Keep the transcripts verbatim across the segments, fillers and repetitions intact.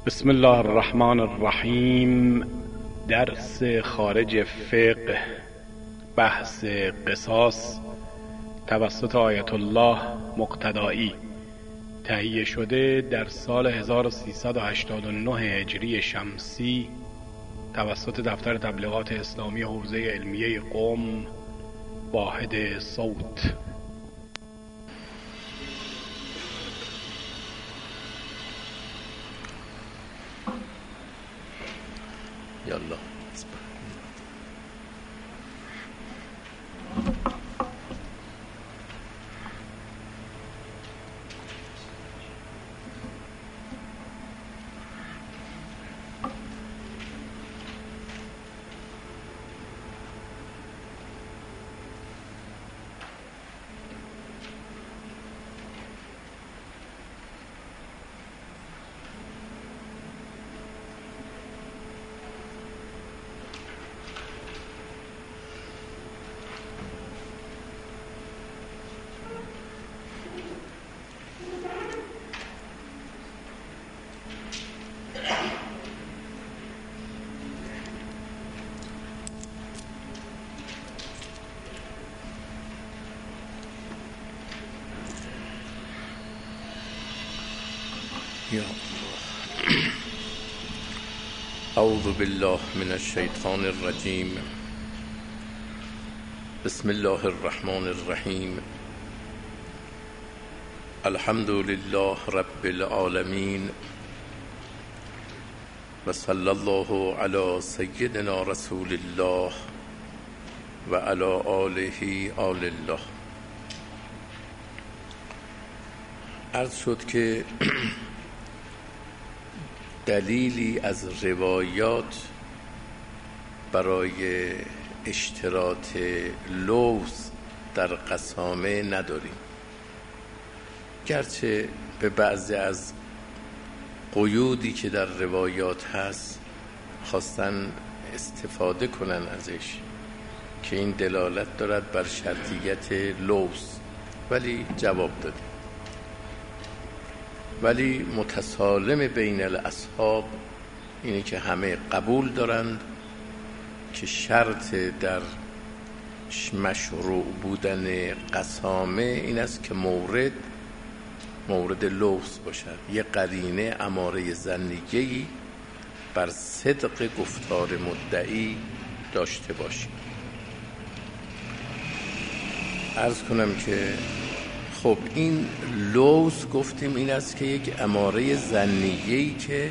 بسم الله الرحمن الرحیم. درس خارج فقه، بحث قصاص توسط آیت الله مقتدایی، تهیه شده در سال هزار و سیصد و هشتاد و نه هجری شمسی توسط دفتر تبلیغات اسلامی حوزه علمیه قم، واحد صوت. یالله. اعوذ بالله من الشیطان الرجیم. بسم الله الرحمن الرحیم. الحمد لله رب العالمین و صلی الله علی سیدنا رسول الله و علی آله آل الله. عرض شد که دلیلی از روایات برای اشتراط لوز در قسامه نداریم، گرچه به بعضی از قیودی که در روایات هست خواستن استفاده کنن ازش که این دلالت دارد بر شرطیت لوز، ولی جواب دادیم. ولی متسالم بین الاصحاب اینه که همه قبول دارند که شرط در مشروع بودن قسامه این است که مورد مورد لوز باشد، یه قرینه اماره ظنیه‌ای بر صدق گفتار مدعی داشته باشیم. عرض کنم که خب این لوز گفتیم این است که یک اماره ظنیه‌ای که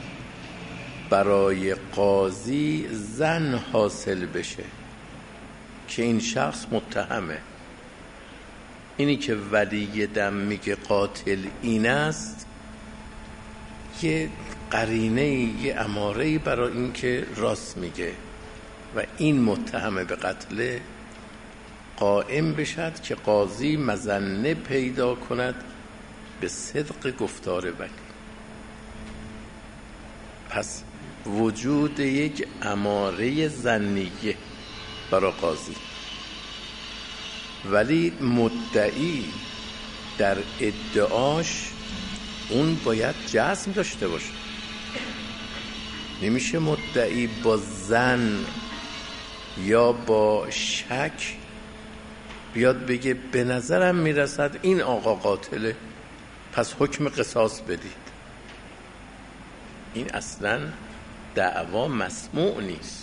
برای قاضی ظن حاصل بشه که این شخص متهمه. اینی که ولی دم میگه قاتل این است یه قرینه، یه اماره برای این که راست میگه و این متهمه به قتل قائم بشد که قاضی مظنه پیدا کند به صدق گفتار ولی. پس وجود یک اماره ظنیه برای قاضی، ولی مدعی در ادعاش اون باید جزم داشته باشه. نمیشه مدعی با ظن یا با شک بیاد بگه به نظرم میرسد این آقا قاتله پس حکم قصاص بدید. این اصلا دعوا مسموع نیست.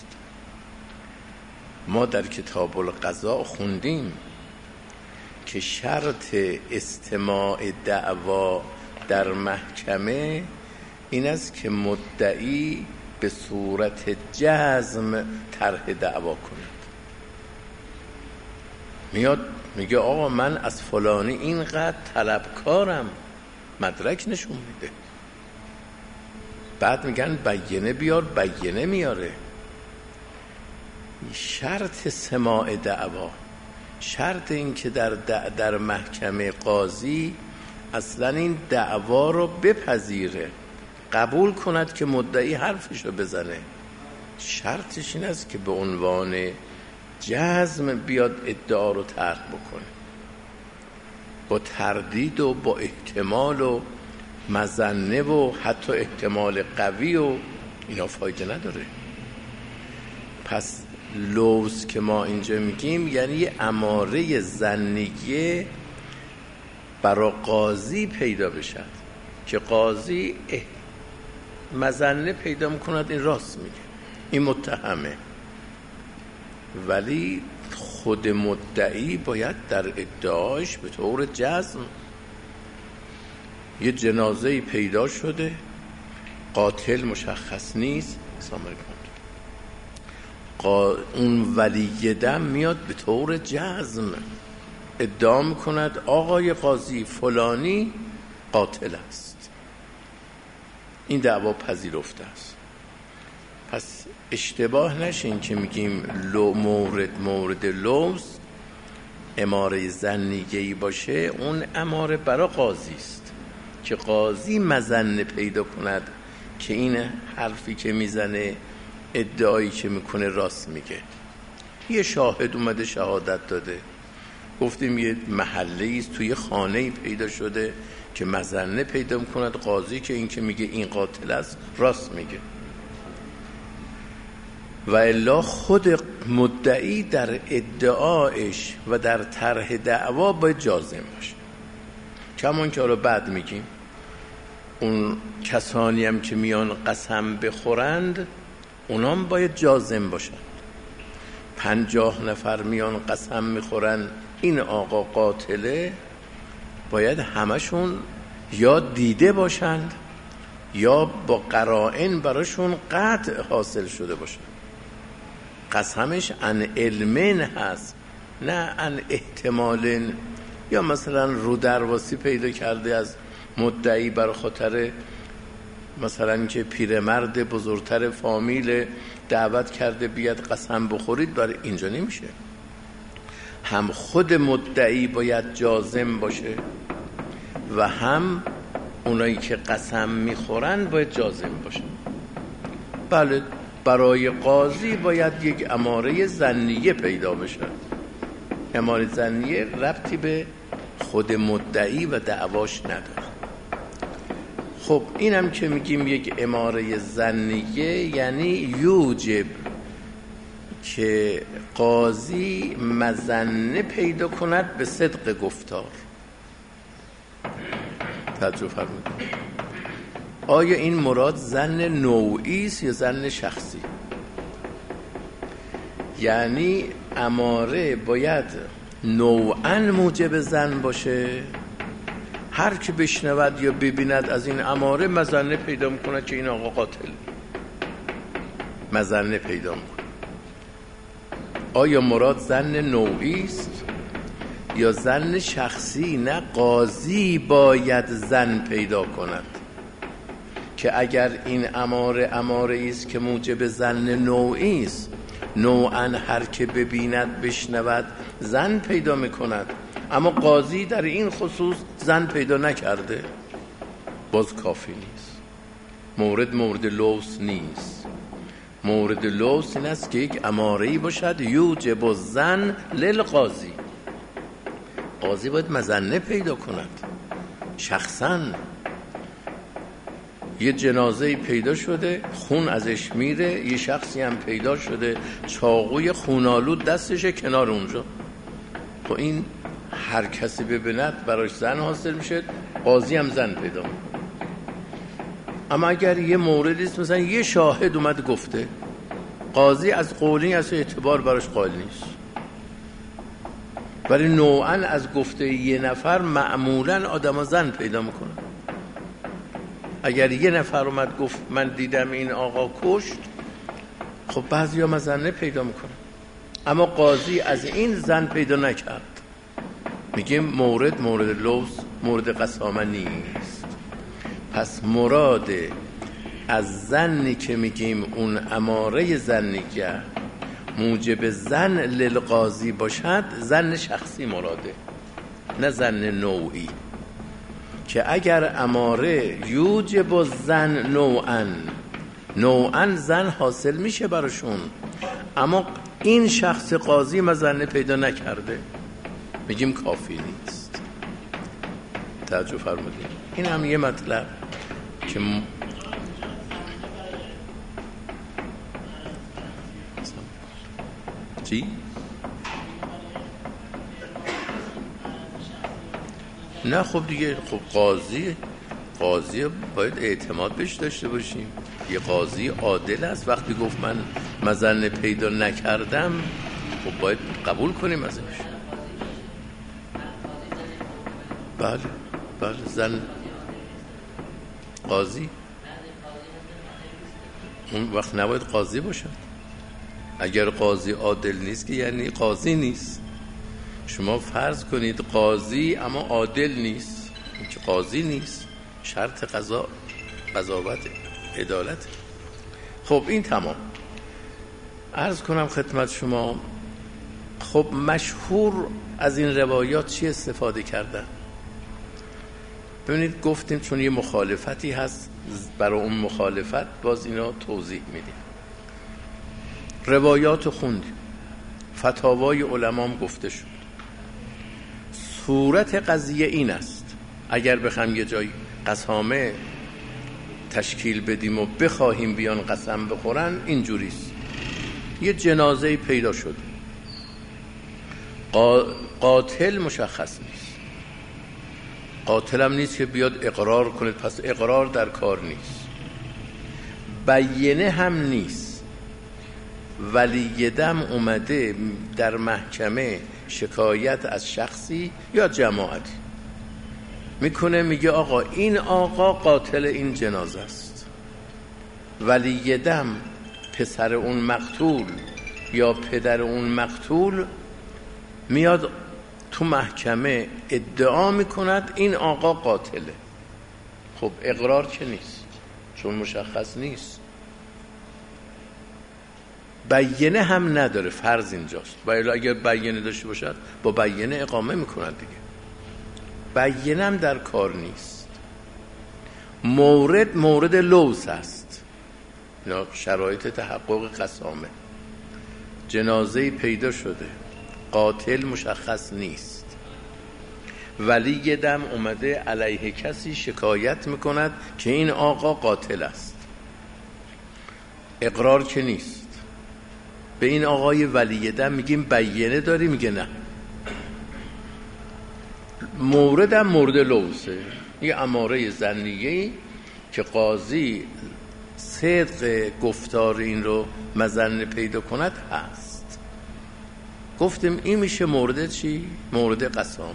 ما در کتاب القضاء خوندیم که شرط استماع دعوا در محکمه این است که مدعی به صورت جزم طرح دعوا کند. میاد میگه آقا من از فلانی اینقدر طلبکارم، مدرک نشون میده. بعد میگن بینه بیار، بینه میاره. شرط سماع دعوا، شرط این که در در محکمه قاضی اصلا این دعوا رو بپذیره، قبول کند که مدعی حرفشو بزنه. شرطش این است که به عنوان جزم بیاد ادعا رو طرح بکنه. با تردید و با احتمال و مظنه و حتی احتمال قوی و اینا فایده نداره. پس لوز که ما اینجا میگیم یعنی یه اماره ظنیه برای قاضی پیدا بشد که قاضی مظنه پیدا میکند این راست میگه، این متهمه، ولی خود مدعی باید در ادعاش به طور جزم یه جنازه پیدا شده، قاتل مشخص نیست، سلام علیکم، قا... اون ولی دم میاد به طور جزم ادعا میکند آقای قاضی فلانی قاتل است، این دعوا پذیرفته است. پس اشتباه نشین که میگیم لو مورد مورد لوز اماره ظنیه‌ای باشه، اون اماره برای قاضی است که قاضی مظنه پیدا کند که این حرفی که میزنه، ادعایی که میکنه راست میگه. یه شاهد اومده شهادت داده، گفتیم یه محله است توی خانه پیدا شده که مظنه پیدا میکند قاضی که این که میگه این قاتل است راست میگه، و الا خود مدعی در ادعایش و در طرح دعوا باید جازم باشه. کمان که حالا بعد میگیم اون کسانی هم که میان قسم بخورند اونام باید جازم باشن. پنجاه نفر میان قسم میخورن این آقا قاتله، باید همشون یا دیده باشند یا با قرائن براشون قطع حاصل شده باشند. قسمش ان علمین هست نه ان احتمالین، یا مثلا رو درواسی پیدا کرده از مدعی بر خاطر مثلا که پیرمرد بزرگتر فامیل دعوت کرده بیاد قسم بخورید، برای اینجا نمیشه. هم خود مدعی باید جازم باشه و هم اونایی که قسم میخورن باید جازم باشه. بله، برای قاضی باید یک اماره ظنیه پیدا بشه. اماره ظنیه ربطی به خود مدعی و دعواش نداره. خب اینم که میگیم یک اماره ظنیه یعنی یوجب که قاضی مظنه پیدا کند به صدق گفتار. توجه فرمودید. آیا این مراد ظن نوعی است یا ظن شخصی؟ یعنی اماره باید نوعاً موجب ظن باشه، هر که بشنود یا ببیند از این اماره مظنه پیدا میکنه که این آقا قاتل، مظنه پیدا میکنه. آیا مراد ظن نوعی است یا ظن شخصی؟ نه، قاضی باید ظن پیدا کند که اگر این اماره اماره است که موجب ظن نوعی است، نوعاً هر که ببیند بشنود ظن پیدا میکند، اما قاضی در این خصوص ظن پیدا نکرده، باز کافی نیست. مورد مورد لوث نیست. مورد لوث این است که یک اماره‌ای باشد یوجب الظن للقاضی. قاضی باید مظنه پیدا کند. شخصاً یه جنازه پیدا شده، خون ازش میره، یه شخصی هم پیدا شده چاقوی خونالود دستشه کنار اونجا، خب این هر کسی ببیند براش ظن حاصل میشه، قاضی هم ظن پیدا میکنه. اما اگر یه موردی است مثلا یه شاهد اومد گفته، قاضی از قولی از اعتبار براش قائل نیست، ولی نوعاً از گفته یه نفر معمولاً آدم ظن پیدا میکنه. اگر یه نفر اومد گفت من دیدم این آقا کشت، خب بعضی ها مظنه پیدا میکنه، اما قاضی از این ظن پیدا نکرد، میگیم مورد مورد لوث مورد قسامه نیست. پس مراد از ظنی که میگیم اون اماره ظنیه موجب ظن للقاضی باشد، ظن شخصی مراده، نه ظن نوعی، که اگر اماره یوجب الظن نوعاً نوعاً ظن حاصل میشه براشون، اما این شخص قاضی مظنه پیدا نکرده، میگیم کافی نیست. توجه فرمودید. این هم یه مطلب که م... چی؟ نه خب دیگه، خب قاضی قاضی باید اعتماد بهش داشته باشیم. یه قاضی عادل است، وقتی گفت من مظنه پیدا نکردم خب باید قبول کنیم ازش. بله بله زن قاضی اون وقت نباید قاضی باشد. اگر قاضی عادل نیست که یعنی قاضی نیست. شما فرض کنید قاضی اما عادل نیست، این که قاضی نیست. شرط قضا قضاوت عدالت. خب این تمام. عرض کنم خدمت شما، خب مشهور از این روایات چی استفاده کردن؟ ببینید گفتیم چون یه مخالفتی هست، برای اون مخالفت باز اینا توضیح میدیم. روایات خوندیم، فتاوای علمام گفته شد. صورت قضیه این است، اگر بخوایم یه جای قسامه تشکیل بدیم و بخواهیم بیان قسم بخورن، اینجوریست. یه جنازه پیدا شده، قاتل مشخص نیست، قاتل هم نیست که بیاد اقرار کنه، پس اقرار در کار نیست. بیینه هم نیست. ولی دم اومده در محکمه شکایت از شخصی یا جماعتی میکنه، میگه آقا این آقا قاتل این جنازه است. ولی دم پسر اون مقتول یا پدر اون مقتول میاد تو محکمه ادعا میکند این آقا قاتله. خب اقرار که نیست چون مشخص نیست. بیینه هم نداره، فرض اینجاست. ولی اگر بیینه داشته باشد با بیینه اقامه میکند دیگه. بیینه هم در کار نیست. مورد مورد لوث است. اینا شرایط تحقق قسامه. جنازه پیدا شده، قاتل مشخص نیست، ولی دم اومده علیه کسی شکایت میکند که این آقا قاتل است. اقرار که نیست. به این آقای ولی دم میگیم بیینه داری؟ میگه نه. موردم مورد لوثه، یه اماره ظنیه‌ای که قاضی صدق گفتار این رو مظنه پیدا کند هست. گفتیم این میشه مورد چی؟ مورد قسامه.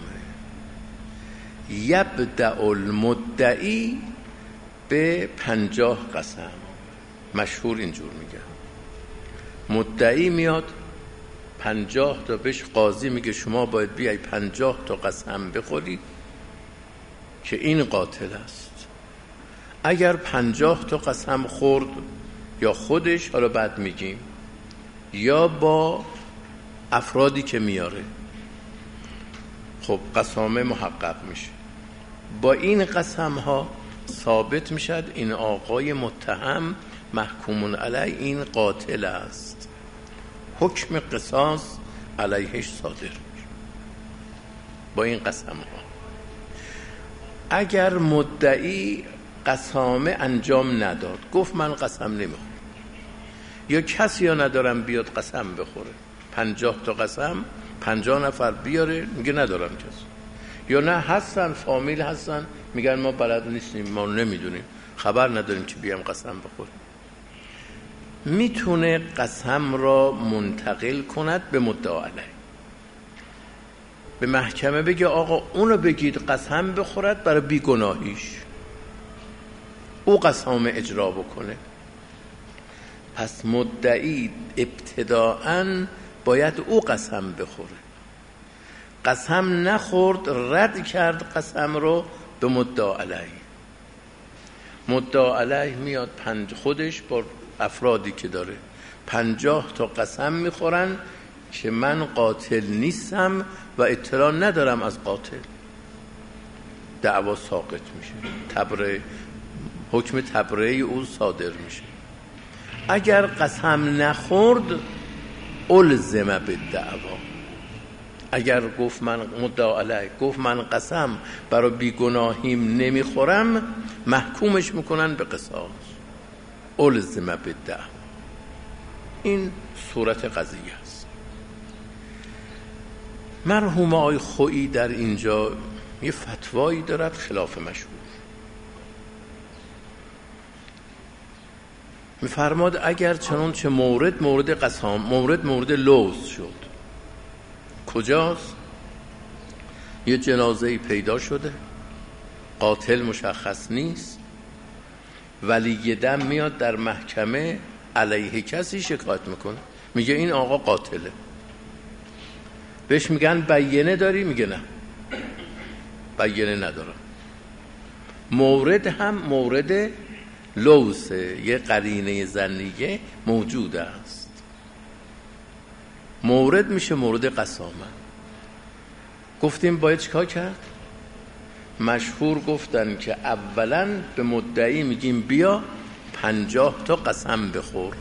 یبدأ المدعی به پنجاه قسم. مشهور اینجور میگه. مدعی میاد پنجاه تا بهش قاضی میگه شما باید بیای پنجاه تا قسم بخوری که این قاتل است. اگر پنجاه تا قسم خورد، یا خودش، حالا بعد میگیم، یا با افرادی که میاره، خب قسامه محقق میشه. با این قسم ها ثابت میشد این آقای متهم محکوم علیه این قاتل است. حکم قصاص علیهش صادر میشه با این قسم ها. اگر مدعی قسامه انجام نداد، گفت من قسم نمیخورم، یا کسی ها ندارم بیاد قسم بخوره، پنجاه تا قسم پنجاه نفر بیاره، میگه ندارم کسی، یا نه هستن فامیل هستن میگن ما بلد نیستیم، ما نمیدونیم، خبر نداریم که بیام قسم بخوریم، میتونه قسم را منتقل کند به مدعا علیه. به محکمه بگه آقا اونو بگید قسم بخورد برای بیگناهیش، او قسم اجرا بکنه. پس مدعی ابتداءً باید او قسم بخوره. قسم نخورد، رد کرد قسم رو به مدعا علیه. مدعا علیه میاد پنج خودش با افرادی که داره پنجاه تا قسم میخورن که من قاتل نیستم و اطلاع ندارم از قاتل. دعوا ساقط میشه، تبرئه، حکم تبرئه او صادر میشه. اگر قسم نخورد الزم بالدعوا، اگر گفت من مدعا علیه گفت من قسم برای بیگناهیم نمیخورم، محکومش میکنن به قصاص، الزم بالدم. این صورت قضیه است. مرحوم آقای خویی در اینجا یه فتوایی دارد خلاف مشهور. میفرماد اگر چنانچه مورد مورد قسام، مورد مورد لوز شد. کجاست؟ یه جنازه‌ای پیدا شده، قاتل مشخص نیست، ولی دم میاد در محکمه علیه کسی شکایت میکنه، میگه این آقا قاتله. بهش میگن بینه داری؟ میگه نه، بینه ندارم. مورد هم مورد لوسه، یه قرینه ظنیه موجود است. مورد میشه مورد قسامت. گفتیم باید چیکار کرد؟ مشهور گفتن که اولا به مدعی میگیم بیا پنجاه تا قسم بخور.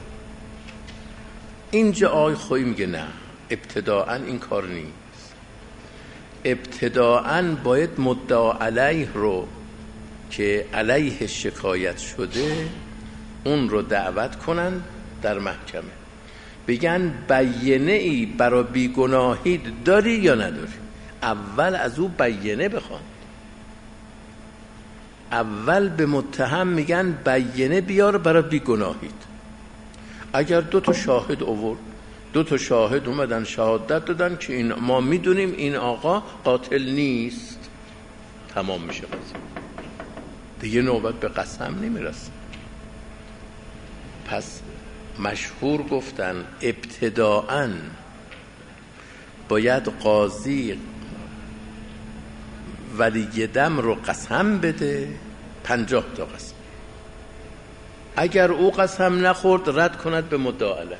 اینجا آقای خویی میگه نه، ابتداعا این کار نیست. ابتداعا باید مدعا علیه رو که علیه شکایت شده اون رو دعوت کنن در محکمه، بگن بینه ای برای بیگناهی داری یا نداری. اول از او بینه بخوان. اول به متهم میگن بینه بیار برای بیگناهید. اگر دو تا شاهد آورد، دو تا شاهد اومدن شهادت دادن که این ما میدونیم این آقا قاتل نیست، تمام میشه قضیه. دیگه نوبت به قسم نمیرسه. پس مشهور گفتن ابتداءً باید قاضی ولی دم رو قسم بده، پنجاه تا قسم. اگر او قسم نخورد رد کند به مدعا علیه.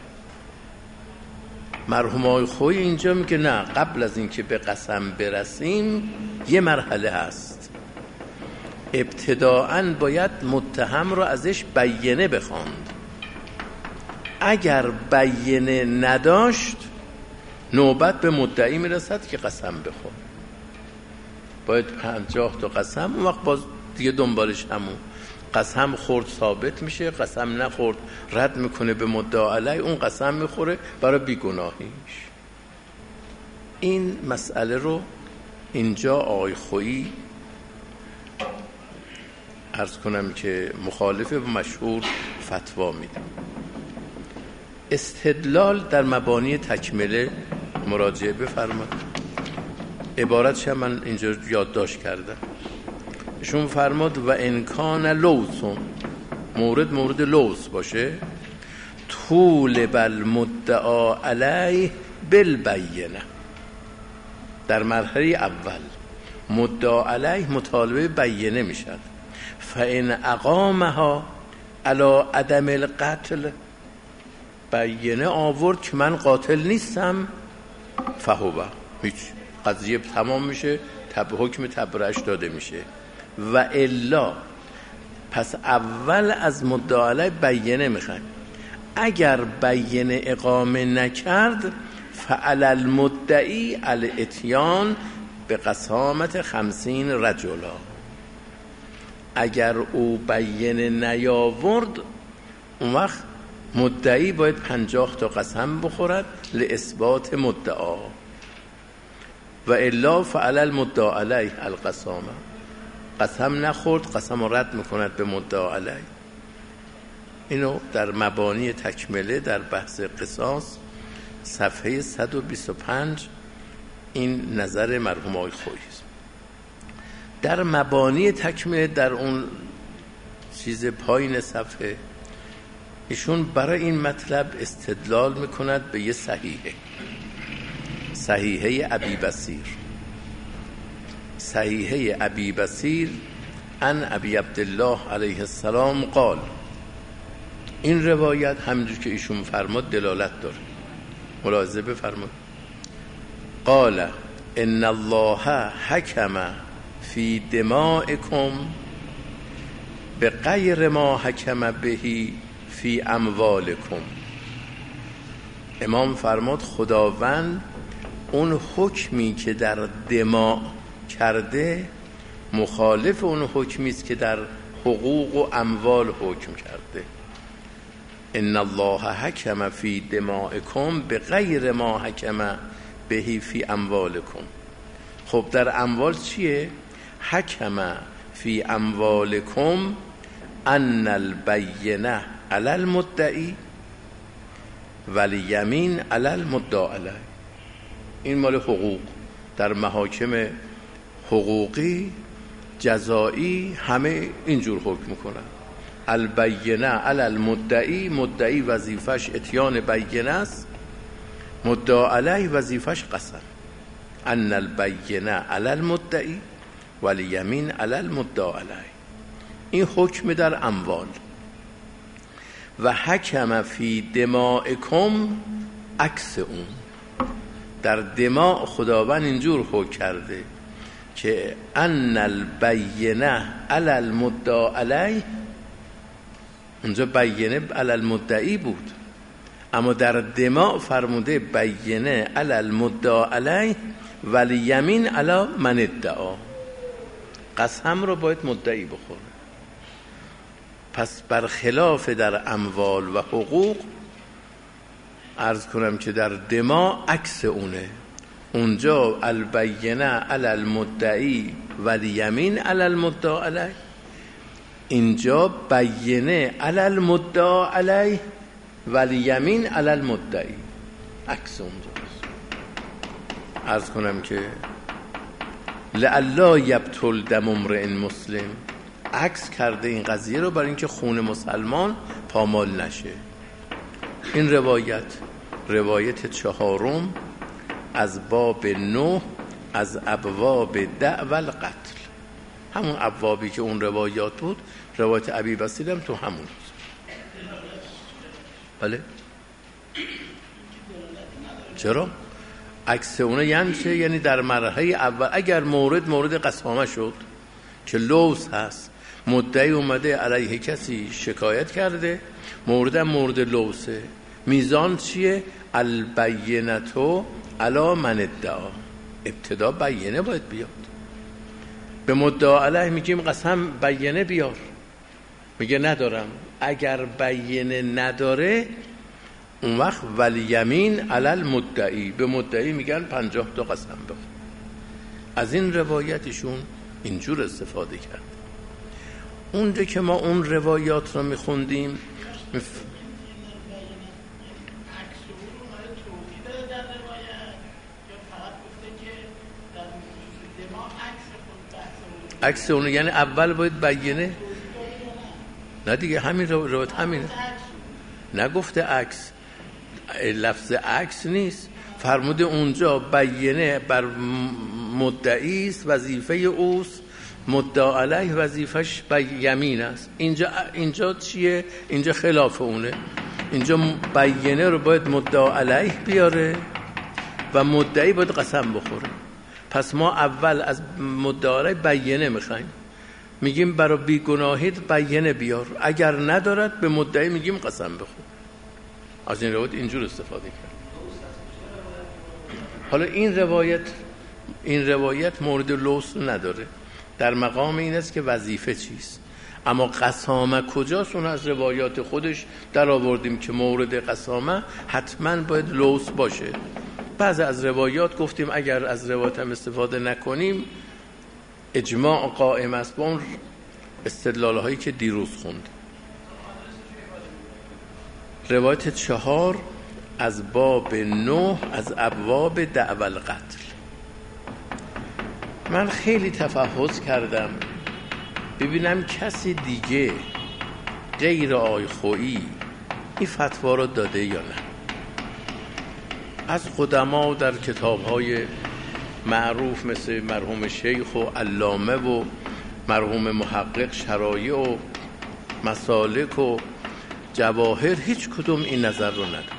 مرحوم آقای خویی اینجا میگه نه، قبل از اینکه به قسم برسیم یه مرحله هست. ابتداءً باید متهم رو ازش بینه بخواند. اگر بینه نداشت نوبت به مدعی میرسد که قسم بخور. باید پنجاه تا قسم، اون وقت باز دیگه دنبالش همون قسم خورد ثابت میشه، قسم نخورد رد میکنه به مدعا علیه، اون قسم میخوره برای بیگناهیش. این مسئله رو اینجا آقای خویی عرض کنم که مخالف و مشهور فتوا میده. استدلال در مبانی تکمله مراجعه بفرمایید. عبارتش هم من اینجا یادداشت کردم. ایشون فرماد و انکان لوسون، مورد مورد لوس باشه، طول بل مدعا علیه بالبینه. در مرحله اول مدعا علیه مطالبه بینه میشد. فان اقامها علی عدم القتل، بینه آورد که من قاتل نیستم، فهوبه، هیچ، قضیه تمام میشه، تب حکم تبرئه‌اش داده میشه. و الا، پس اول از مدعا علیه بینه میخوایم. اگر بینه اقامه نکرد فعلی المدعی الاتیان به قسامت خمسین رجلا. اگر او بینه نیاورد اون وقت مدعی باید پنجاه تا قسم بخورد لاثبات مدعا. و الا فعلی المدعا علیه القسامه. قسم نخورد، قسم رد میکند به مدعا علیه. اینو در مبانی تکمله در بحث قصاص صفحه صد و بیست و پنج این نظر مرحوم آقای خویی است. در مبانی تکمله در اون چیز پایین صفحه ایشون برای این مطلب استدلال میکند به یه صحیحه، صحیحه ابی بصیر. صحیحه ابی بصیر عن ابی عبدالله علیه السلام قال. این روایت همینجور که ایشون فرمود دلالت داره، ملاحظه بفرمایید. قال ان الله حکم فی دمائکم به غیر ما حکم بهی فی اموالکم. امام فرمود خداوند اون حکمی که در دماء کرده مخالف اون حکمی است که در حقوق و اموال حکم کرده. ان الله حکم فی دمائکم بغیر ما حکم بهی فی اموالکم. خب در اموال چیه؟ حکم فی اموالکم ان البینه علی المدعی والیمین علی المدعی علیه. این مال حقوق. در محاکم حقوقی جزایی همه اینجور حکم میکنن. البینه علی المدعی، مدعی وظیفش اتیان بینه است، مدعی علیه وظیفش قسم. ان البینه علی المدعی والیمین علی المدعی علیه. این حکم در اموال. و حکم فی دمائکم عکس اون. در دماء خداوند اینجور حکم کرده که ان البینه علی المدعی علیه. اونجا بینه علی المدعی بود، اما در دماء فرموده بینه علی المدعی علیه والیمین علی من ادعا. قسم رو باید مدعی بخوره. پس برخلاف در اموال و حقوق، عرض کنم که در دماء عکس اونه. اونجا البینه علی المدعی والیمین علی المدعی علیه، اینجا بینه علی المدعی علیه والیمین علی المدعی، عکس اونجاست. عرض کنم که لئلا یبطل دم امرئ مسلم، عکس کرده این قضیه رو برای اینکه خون مسلمان پامال نشه. این روایت روایت چهارم از باب نه از ابواب دعوی القتل، همون ابوابی که اون روایات بود. روایت ابی بصیر هم تو همون. بله چرا؟ عکس اونه یعنی چه؟ یعنی در مرحله اول اگر مورد مورد قسامه شد که لوث هست، مدعی اومده علیه کسی شکایت کرده، مورد مورد لوثه، میزان چیه؟ البینتو علی من ادعا. ابتدا بینه باید بیاد. به مدعی علیه میگیم قسم بینه بیار، میگه ندارم. اگر بینه نداره اون وقت والیمین علی المدعی، به مدعی میگن پنجاه تا قسم بخور. از این روایتشون اینجور استفاده کرد. اونجا که ما اون روایات رو میخوندیم مف... عکس اون یعنی اول باید بینه. نه دیگه همین روایت همینه. نگفته عکس، لفظ عکس نیست، فرموده اونجا بینه بر مدعی است، وظیفه اوست، مدعی علیه وظیفش یمین است. اینجا اینجا چیه؟ اینجا خلاف اونه. اینجا بینه رو باید مدعی علیه بیاره و مدعی باید قسم بخوره. پس ما اول از مدعی علیه بینه میخوایم، میگیم برای بیگناهیت بینه بیار، اگر ندارد به مدعی میگیم قسم بخور. از این روایت اینجور استفاده کرد. حالا این روایت این روایت مورد لوث نداره، در مقام این است که وظیفه چیست. اما قسامه کجاست؟ اون از روایات خودش در آوردیم که مورد قسامه حتما باید لوث باشه. بعض از روایات گفتیم اگر از روایت هم استفاده نکنیم اجماع قائم است با اون استدلال هایی که دیروز خوند. روایت چهار از باب نه از ابواب دعوی القتل. من خیلی تفحص کردم ببینم کسی دیگه غیر آقای خویی این فتوا رو داده یا نه. از قدما در کتاب‌های معروف مثل مرحوم شیخ و علامه و مرحوم محقق شرایع و مسالک و جواهر هیچ کدوم این نظر رو نداره.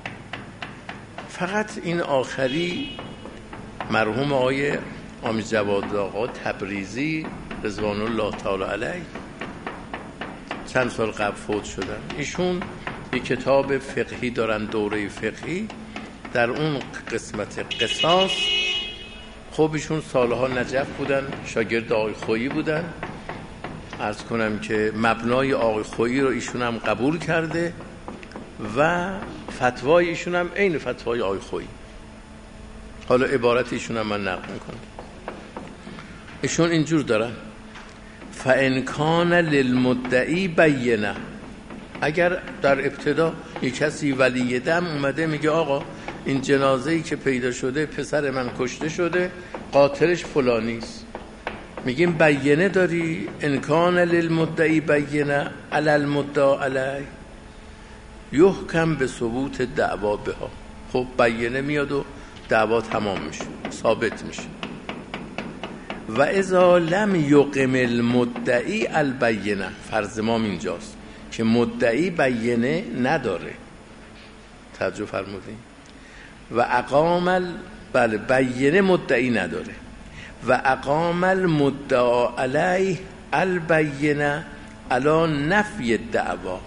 فقط این آخری مرحوم آقای آمیز جواد آقا تبریزی رضوان الله تعالی علیه چند سال قبل فوت شدن. ایشون یک کتاب فقهی دارن، دوره فقهی، در اون قسمت قصاص خب ایشون سالها نجف بودن، شاگرد آقای خویی بودن. عرض کنم که مبنای آقای خویی رو ایشون هم قبول کرده و فتوای ایشون هم عین فتوای آقای خویی. حالا عبارت ایشون هم من نقل میکنم. ایشون اینجور دارن: فَإِنْ كَانَ لِلْمُدَّعِي بَيِّنَةٌ. اگر در ابتدا یک کسی ولی دم اومده میگه آقا این جنازه‌ای که پیدا شده پسر من کشته شده، قاتلش فلانیست، میگیم بینه داری؟ ان کان للمدعی بینه علی المدعی علیه یحکم به ثبوت دعوا بها. خب بینه میاد و دعوا تمام میشه، ثابت میشه. و اذا لم یقم المدعی البینه، فرض ما اینجاست که مدعی بینه نداره، توجه فرمودین، و اقام بله بینه مدعی نداره، و اقام المدعا علیه البینه علی نفی الدعوا،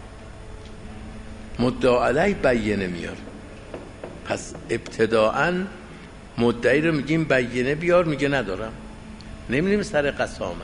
مدعا علیه بینه میار. پس ابتداءً مدعی رو میگیم بینه بیار، میگه ندارم، نمیریم سر قسامه.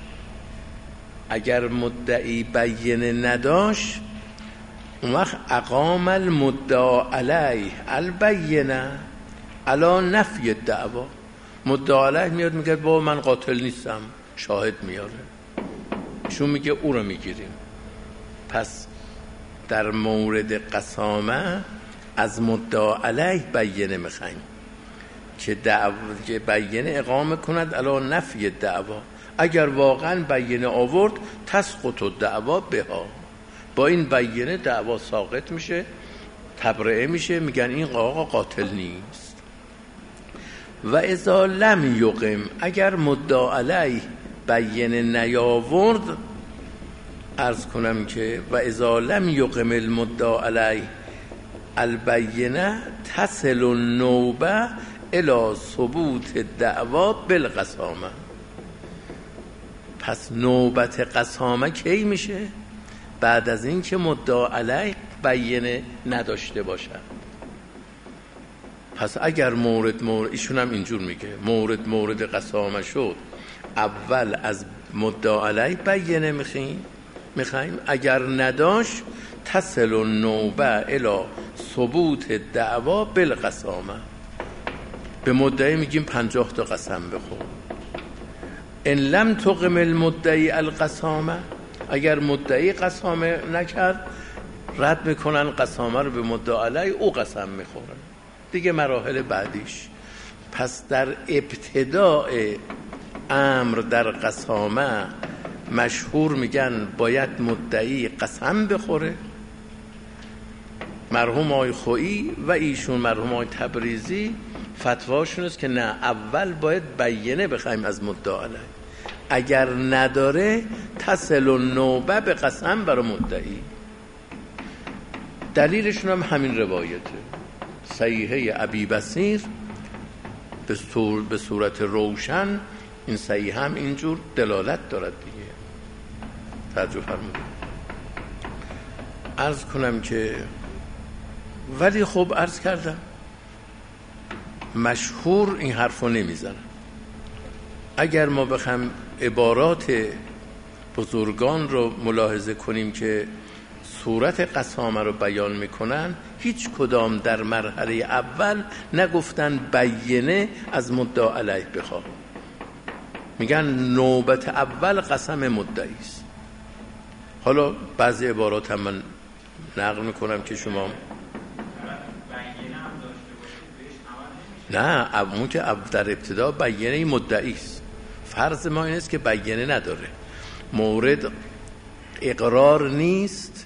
اگر مدعی بینه نداشت اون وقت اقام المدعا علیه البینه علی نفی الدعوا، مدعا علیه میاد میگه بابا من قاتل نیستم، شاهد میاره، چون میگه او رو میگیریم. پس در مورد قسامه از مدعا علیه بینه میخوایم که دعوا که بینه اقامه کند علی نفی الدعوا. اگر واقعا بینه آورد تسقط الدعوا بها، با این بینه دعوا ساقط میشه، تبرئه میشه، میگن این آقا قاتل نیست. و اذا لم یقم، اگر مدعا علیه بینه نیاورد، عرض کنم که و اذا لم یقم المدعا علیه البینه تصل النوبه الی ثبوت الدعوا بالقسامه. پس نوبت قسامه کی میشه؟ بعد از این که مدعا علیه بینه نداشته باشد. پس اگر مورد مورد ایشون هم اینجور میگه مورد مورد قسامه شد، اول از مدعا علیه بینه میخوایم میخوایم اگر نداشت تصل النوبه الی ثبوت الدعوا بالقسامه. به مدعی میگیم پنجاه تا قسم بخور. ان لم تقم المدعی القسامه، اگر مدعی قسامه نکرد رد میکنن قسامه رو به مدعا علیه، او قسم میخورن دیگه، مراحل بعدیش. پس در ابتداء امر در قسامه مشهور میگن باید مدعی قسم بخوره. مرحوم آقای خویی و ایشون مرحوم آقای تبریزی فتواشون است که نه، اول باید بینه بخوایم از مدعا علیه، اگر نداره تصل النوبه به قسم برای مدعی. دلیلشون هم همین روایته، صحیحه ابی بصیر به صورت روشن، این صحیح هم اینجور دلالت دارد دیگه. توجه فرمودید. عرض کنم که ولی خب عرض کردم مشهور این حرفو نمیزنن. اگر ما بخوایم عبارات بزرگان رو ملاحظه کنیم که صورت قسامه رو بیان میکنن، هیچ کدام در مرحله اول نگفتن بینه از مدعا علیه بخواه، میگن نوبت اول قسم مدعی است. حالا بعضی عبارات هم من نقل میکنم که شما نه، اون که در ابتدا بینه مدعی است. فرض ما این است که بینه نداره، مورد اقرار نیست،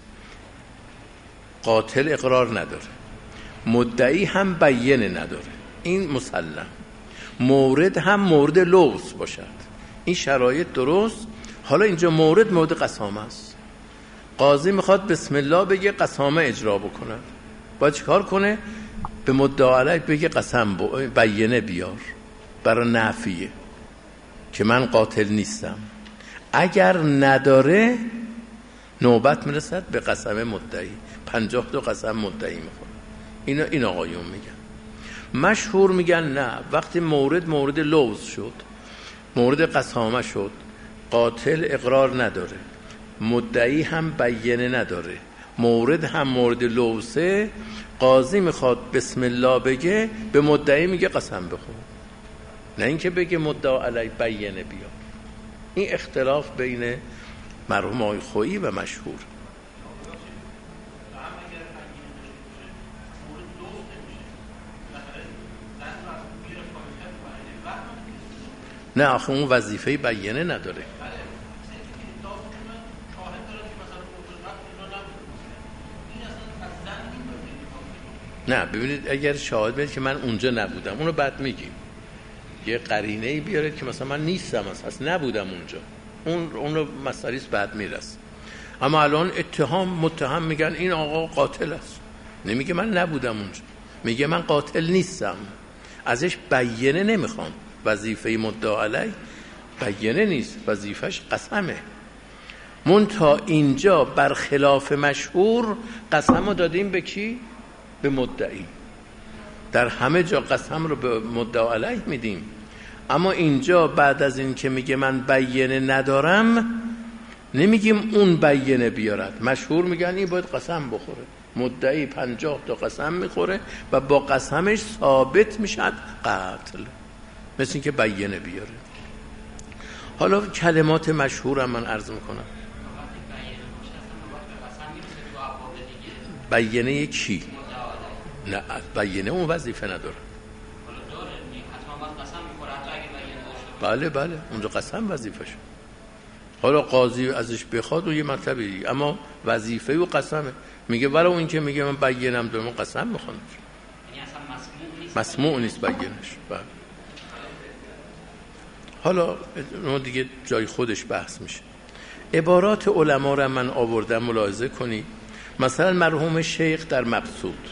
قاتل اقرار نداره، مدعی هم بینه نداره، این مسلم. مورد هم مورد لغز باشد، این شرایط درست. حالا اینجا مورد مورد قسامه است. قاضی میخواد بسم الله بگه قسامه اجرا بکنه، باید چیکار کنه؟ به مدعا علیه بگه قسم بینه بیار برای نفیه که من قاتل نیستم. اگر نداره نوبت میرسد به قسم مدعی، پنجاه تا قسم مدعی میخوره. اینا این آقایون میگن. مشهور میگن نه، وقتی مورد مورد لوز شد، مورد قسامه شد، قاتل اقرار نداره، مدعی هم بیانه نداره، مورد هم مورد لوزه، قاضی میخواد بسم الله بگه، به مدعی میگه قسم بخور، نه اینکه بگه مدعا علی بیانه بیا. این اختلاف بین مرحوم آقای خویی و مشهور. نه آخه اون وظیفه بیانه نداره. نه ببینید، اگر شاهد بید که من اونجا نبودم، اونو بعد میگیم، یه قرینه‌ای بیارید که مثلا من نیستم، اصلا نبودم اونجا، اون اونو مسئله‌اش بعد میرسه. اما الان اتهام متهم میگن این آقا قاتل است، نمیگه من نبودم اونجا، میگه من قاتل نیستم، ازش بیانه نمیخوام. وظیفه مدعا علیه بیانه نیست، وظیفش قسمه. منتها اینجا برخلاف مشهور قسمو دادیم به کی؟ به مدعی. در همه جا قسم رو به مدعا علیه میدیم، اما اینجا بعد از این که میگه من بیانه ندارم، نمیگیم اون بیانه بیارد. مشهور میگن این باید قسم بخوره، مدعی پنجاه تا قسم میخوره و با قسمش ثابت میشد قتل، مثل این که بیانه بیاره. حالا کلمات مشهورم من عرض میکنم. بیانه کی؟ نه بیانه اون وظیفه نداره. بله بله اونجا قسم وظیفه شد. حالا قاضی ازش بخواد و یه مطلبی دیگه، اما وظیفه و قسمه. میگه ولو این که میگه من بیانم دارم، قسم میخوام، یعنی اصلا مسموع نیست بیانش. بله. حالا دیگه جای خودش بحث میشه. عبارات علما را من آوردم، ملاحظه کنی. مثلا مرحوم شیخ در مبسوط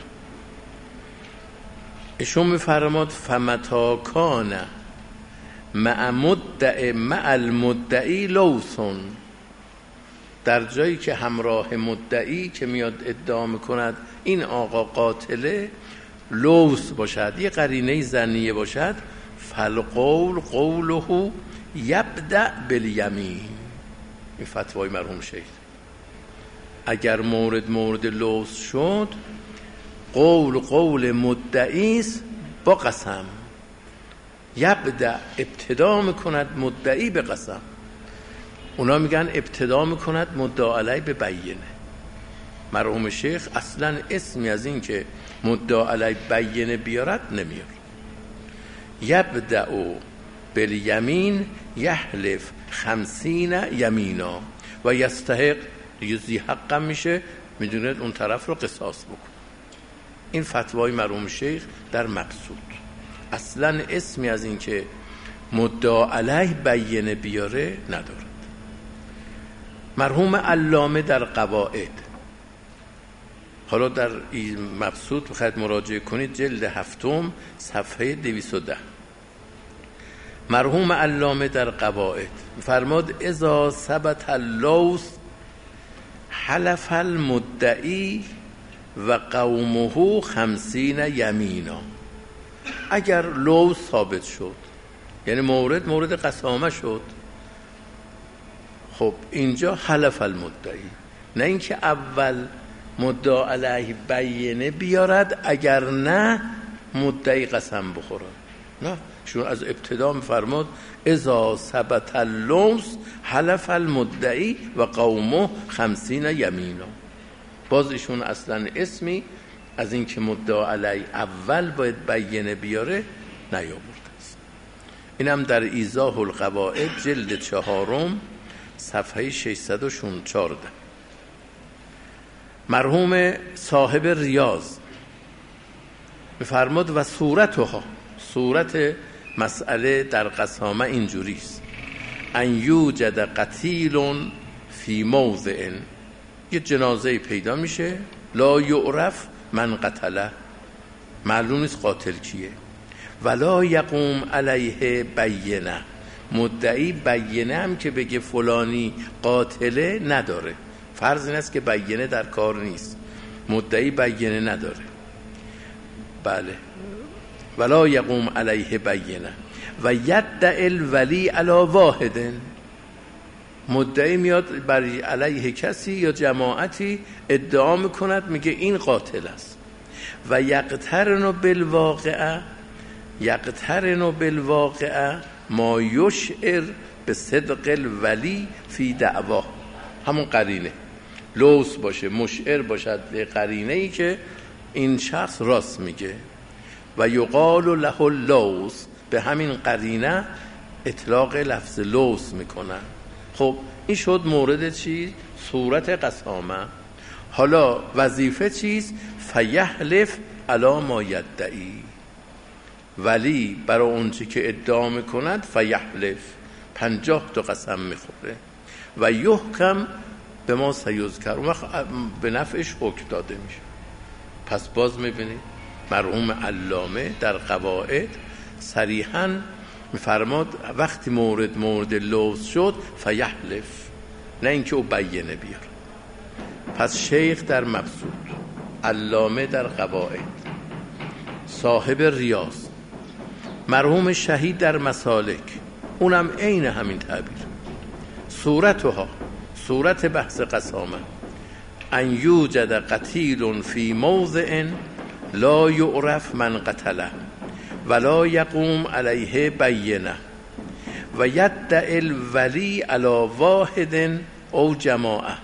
ایشون میفرماد فمتا کان مع مدعی مع المدعی لوسون، در جایی که همراه مدعی که میاد ادعا میکند این آقا قاتله لوس باشد، یه قرینه ظنیه باشد، فالقول قوله یبدأ بالیمین. این فتوای مرحوم شیخ. اگر مورد مورد لوس شد، قول قول مدعی است با قسم، یبدأ ابتدا میکند مدعی به قسم. اونا میگن ابتدا میکند مدعا علیه به بیانه. مرحوم شیخ اصلا اسمی از این که مدعا علیه بیانه بیارد نمیار. یبدأ بالیمین یحلف خمسین یمینا و یستحق، دیگه ذی حقم میشه، میدونه اون طرف رو قصاص بکن. این فتوای مرحوم شیخ در مبسوط. اصلا اسمی از این که مدعا علیه بیانه بیاره ندارد. مرحوم علامه در قواعد، حالا در این مبسوط بخواید مراجعه کنید، جلد هفتم صفحه دویست و ده. مرحوم علامه در قواعد فرماد اذا ثبت اللوث حلف المدعی و قومه خمسین یمینا. اگر لوث ثابت شد، یعنی مورد مورد قسامه شد، خب اینجا حلف المدعی، نه اینکه اول مدعا علیه بیانه بیارد، اگر نه مدعی قسم بخورد. نه، چون از ابتدا می‌فرماد اذا ثبت اللوث حلف المدعی و قومه خمسین یمینا. باز ایشون اصلا اسمی از این که مدعا علیه اول باید بیانه بیاره نیاورده است. اینم در ایضاح القواعد جلد چهارم صفحه ششصد و چهارده. مرحوم صاحب ریاض می‌فرماد و صورتها، صورت مسئله در قسامه اینجوری است: ان یوجد قتیل فی موضع، یه جنازه پیدا میشه، لا یعرف من قتله، معلوم نیست قاتل کیه، ولا یقوم علیه بینه، مدعی بینه هم که بگه فلانی قاتله نداره. فرض این است که بینه در کار نیست، مدعی بینه نداره. بله، ولا یقوم علیه بینه و یدعی الولی علی واحد. مدعی میاد بر علیه کسی یا جماعتی ادعا میکند، میگه این قاتل است. و یقترن بالواقعه یقترن بالواقعه ما یشعر به صدق الولی فی دعوا. همون قرینه لوس باشه، مشعر باشد به قرینه ای که این شخص راست میگه. و یقال له اللوس، به همین قرینه اطلاق لفظ لوس میکنن. خب این شد مورد چی؟ صورت قسامه. حالا وظیفه چیست؟ فیحلف علی ما یدعی. ولی برای اون چی که ادعا میکند فیحلف، پنجاه تا قسم میخوره. و یحکم به ما سیذکر، اون وقت به نفعش حکم داده میشه. پس باز میبینید مرحوم علامه در قواعد صریحاً میفرماد وقتی مورد مورد لوز شد فیحلف، نه اینکه او بیینه بیار. پس شیخ در مبسوط، علامه در قواعد، صاحب ریاض، مرحوم شهید در مسالک، اونم عین همین تعبیر. صورتها، صورت بحث قسامه، ان یوجد قتیل فی موضع لا یعرف من قتله ولا یقوم علیه بینه و یدعی الولی علی واحد او جماعه.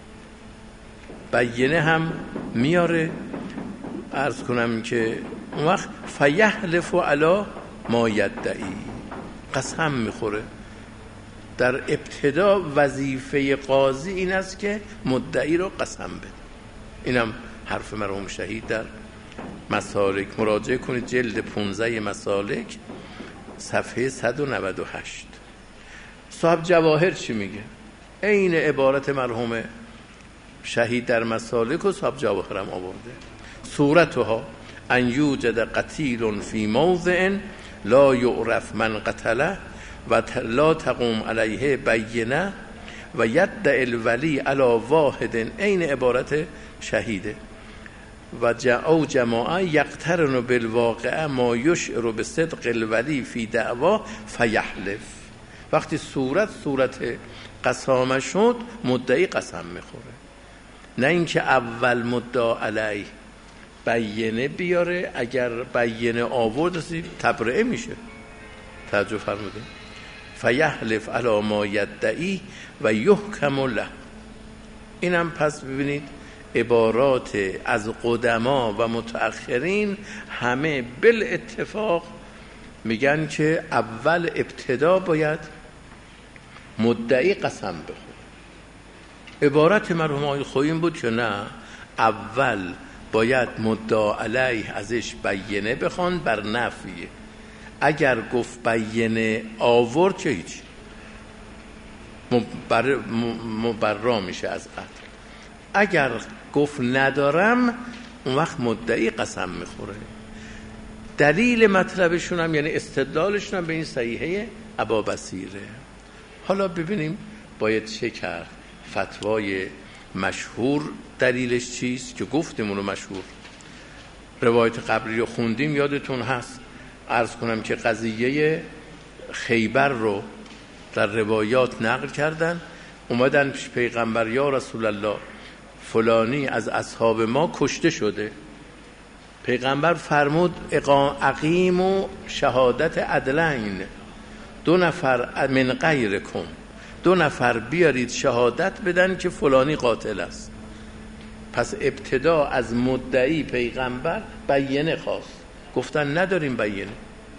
بینه هم میاره، عرض کنم که اون وقت فیحلف علی ما یدعی، قسم میخوره. در ابتدا وظیفه قاضی این است که مدعی رو قسم بده. اینم حرف مرحوم شهید در مسالک. مراجعه کنید جلد پانزده مسالک صفحه صد و نود و هشت. صاحب جواهر چی میگه؟ عین عبارت مرحوم شهید در مسالک و صاحب جواهر هم آورده. صورتها ان یوجد قتیل فی موضع لا یعرف من قتله و لا تقوم علیه بینه و یدعی الولی علی واحد، عین عبارت شهیده. و او جماعه یقترن بالواقعه ما یشعر به صدق الولی فی دعوا فیحلف. وقتی صورت صورت قسامه شد مدعی قسم میخوره، نه اینکه اول مدعا علیه بینه بیاره. اگر بینه آورد تبرئه میشه. توجه فرمودید؟ فیحلف علی ما یدعی و یحکم له. اینم پس ببینید عبارات از قدما و متأخرین همه بالاتفاق میگن که اول ابتدا باید مدعی قسم بخوره. عبارت مرحوم آقای خویی این بود که نه، اول باید مدعا علیه ازش بینه بخوان بر نفیه. اگر گفت بینه آورد که هیچ، مبر... مبرا میشه از قتل. اگر گفت ندارم اون وقت مدعی قسم میخوره. دلیل مطلبشون هم یعنی استدلالشون هم به این صحیحه ابابصیره. حالا ببینیم باید چه کرد. فتوای مشهور دلیلش چیست که گفتیم اونو مشهور. روایت قبلی رو خوندیم، یادتون هست. عرض کنم که قضیه خیبر رو در روایات نقل کردن. اومدن پیش پیغمبر، یا رسول الله فلانی از اصحاب ما کشته شده. پیغمبر فرمود اقیم و شهادت عدلین، دو نفر من غیرکم، دو نفر بیارید شهادت بدن که فلانی قاتل است. پس ابتدا از مدعی پیغمبر بینه خواست. گفتن نداریم بینه.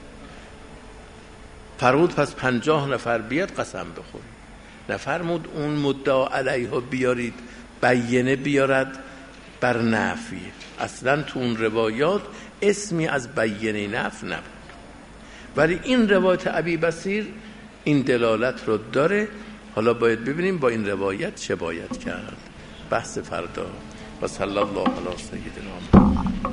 فرمود پس پنجاه نفر بیاد قسم بخورید. نفرمود اون مدعا علیه بیارید بینه بیارد بر نفی. اصلا تو اون روایات اسمی از بینه نفی نبود. ولی این روایت ابی بصیر این دلالت رو داره. حالا باید ببینیم با این روایت چه باید کرد. بحث فردا. و صلی الله علی سیدنا محمد.